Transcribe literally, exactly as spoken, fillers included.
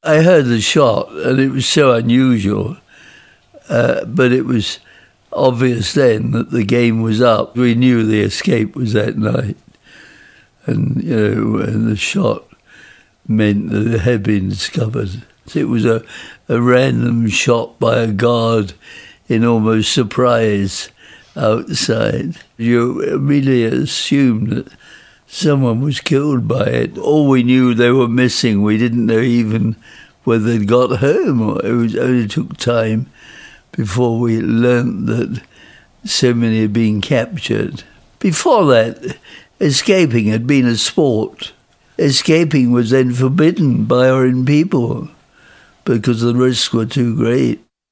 I heard the shot, and it was so unusual, uh, but it was obvious then that the game was up. We knew the escape was that night, and you know, and the shot meant that it had been discovered. It was a, a random shot by a guard in almost surprise outside. You immediately assumed that someone was killed by it. All we knew, they were missing. We didn't know even whether they'd got home. Or it was only took time before we learnt that so many had been captured. Before that, escaping had been a sport. Escaping was then forbidden by our own people because the risks were too great.